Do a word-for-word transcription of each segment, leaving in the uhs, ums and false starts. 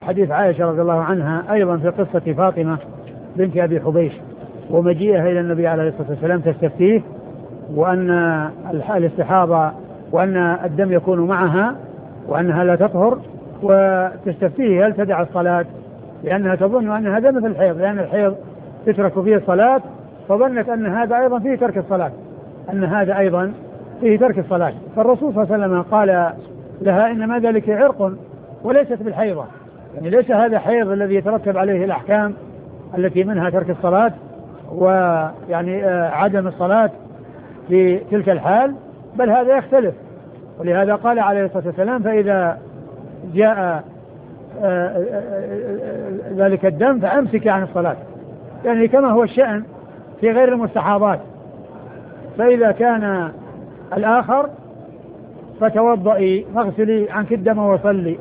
حديث عائشة رضي الله عنها أيضا في قصة فاطمة بنت أبي حبيش ومجيئها إلى النبي عليه الصلاة والسلام تستفتيه وأن الاستحاضة وأن الدم يكون معها وأنها لا تطهر، وتستفتيه هل تدع الصلاة لأنها تظن أن هذا مثل الحيض، لأن الحيض تترك فيه الصلاة، فظنت أن هذا أيضا فيه ترك الصلاة أن هذا أيضا فيه ترك الصلاة. فالرسول صلى الله عليه وسلم قال لها إنما ذلك عرق وليست بالحيضة، يعني ليس هذا حيض الذي يترتب عليه الأحكام التي منها ترك الصلاة ويعني عدم الصلاة في تلك الحال، بل هذا يختلف. ولهذا قال عليه الصلاة والسلام فإذا جاء ذلك الدم فأمسك عن الصلاة، يعني كما هو الشأن في غير المستحاضات. فإذا كان الآخر فتوضئي فاغسلي عنك الدم وصلي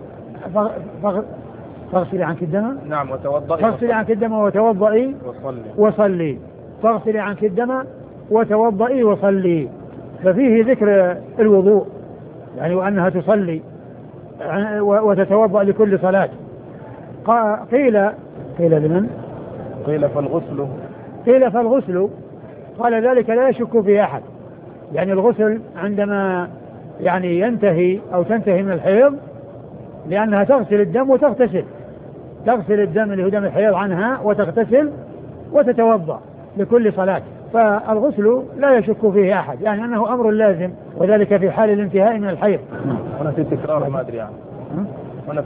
فاغسلي عنك الدم نعم وتوضئي فاغسلي عنك الدم وتوضئي وصلي وصلي فاغسلي عنك الدم وتوضئي وصلي. ففيه ذكر الوضوء يعني وأنها تصلي وتتوضأ لكل صلاة. قيل قيل لمن؟ قيل فالغسل قيل فالغسل قال ذلك لا يشك فيه أحد، يعني الغسل عندما يعني ينتهي أو تنتهي من الحيض لأنها تغسل الدم وتغتسل، تغسل الدم اللي هو دم الحيض عنها وتغتسل وتتوضأ لكل صلاة. فالغسل لا يشك فيه أحد، يعني أنه أمر لازم، وذلك في حال الانتهاء من الحيض. أنا في تكرار ما أدري عنه.